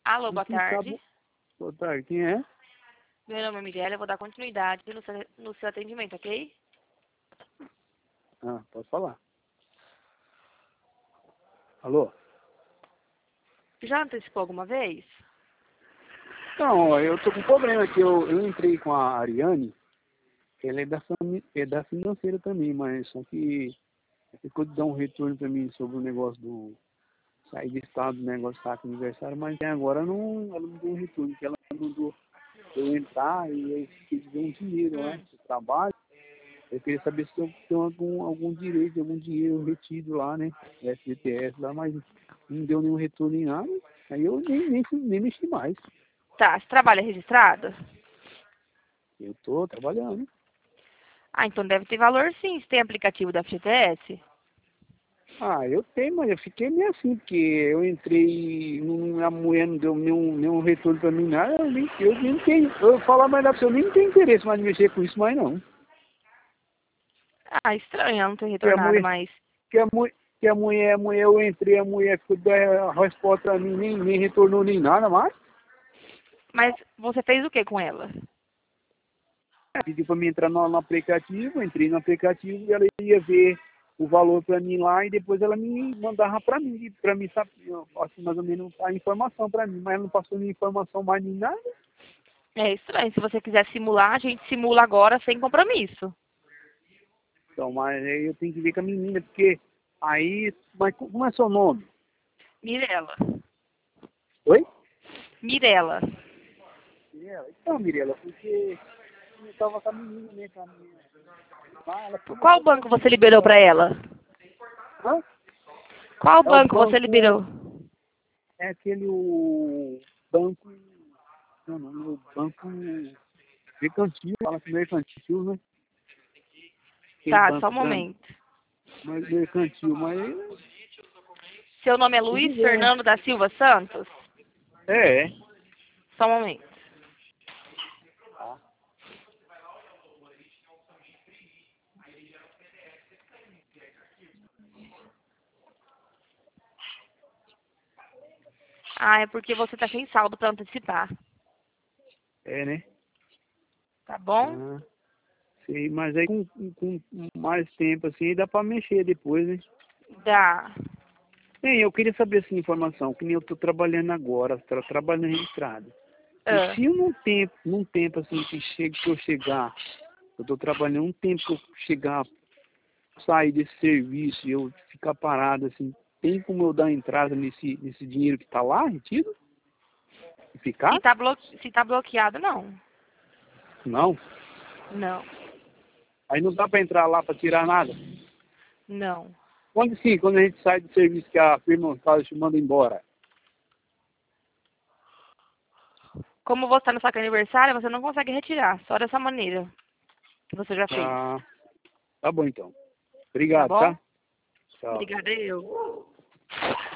Alô, boa tarde. Boa tarde, quem é? Meu nome é Mirella, eu vou dar continuidade no seu atendimento, ok? Ah, pode falar. Alô? Já antecipou alguma vez? Não, ó, eu tô com um problema aqui. Eu entrei com a Ariane, ela é da financeira também, mas só que ficou de dar um retorno para mim sobre o negócio do sair de estado do negócio saco aniversário, mas até agora ela não deu um retorno, porque ela mandou eu entrar e eu fiquei de ver um dinheiro lá, do trabalho. Eu queria saber se eu tenho algum direito, algum dinheiro retido lá, né? FGTS lá, mas não deu nenhum retorno nem nada. Aí eu nem mexi mais. Tá, você trabalha registrado? Eu tô trabalhando. Ah, então deve ter valor sim, se tem aplicativo da FGTS. Ah, eu tenho, mas eu fiquei meio assim, porque eu entrei, a mulher não deu nenhum retorno pra mim, nada, eu nem tenho. Eu falo a verdade pra você, eu nem tenho interesse mais em mexer com isso mais não. Ah, estranho ela não ter Porque retornado, mas... a mulher, eu entrei, a mulher ficou dando a resposta pra mim, nem retornou nem nada mais. Mas você fez o que com ela? Pediu para mim entrar no aplicativo, entrei no aplicativo e ela ia ver o valor para mim lá e depois ela me mandava para mim saber, assim, mais ou menos a informação para mim, mas ela não passou nenhuma informação mais nem nada. É estranho, se você quiser simular, a gente simula agora sem compromisso. Então, mas aí eu tenho que ver com a menina, porque aí, mas como é seu nome? Mirela. Oi? Mirela. Mirela. Então, Mirela, porque eu estava com a menina, né, com a menina. Ah, ela pediu Qual para banco você eu... liberou pra ela? Hã? Qual É o banco você banco, liberou? é aquele o banco, não, não, o banco mercantil, fala que mercantil, né? Aquele Tá, só um banco grande, momento. mas mercantil, mas Seu nome é tem que Luiz ver. Fernando da Silva Santos? É. Só um momento. Ah, é porque você tá sem saldo pra antecipar. É, né? Tá bom? Ah, sei, mas aí com mais tempo assim dá pra mexer depois, né? Dá. Bem, eu queria saber essa informação, que nem eu tô trabalhando agora, trabalhando registrado. E Ah, se eu num tempo assim que eu chegar, eu tô trabalhando um tempo que eu chegar, sair desse serviço e eu ficar parado assim, tem como eu dar entrada nesse dinheiro que tá lá retido? E ficar? se tá bloqueado, não. Não. Não. Aí não dá pra entrar lá pra tirar nada. Não. Quando a gente sai do serviço que a firma fala te manda embora. Como você tá no saque aniversário, você não consegue retirar. Só dessa maneira que você já fez. Ah, tá bom então. Tá Obrigado, bom? tá? Tchau. Obrigada eu.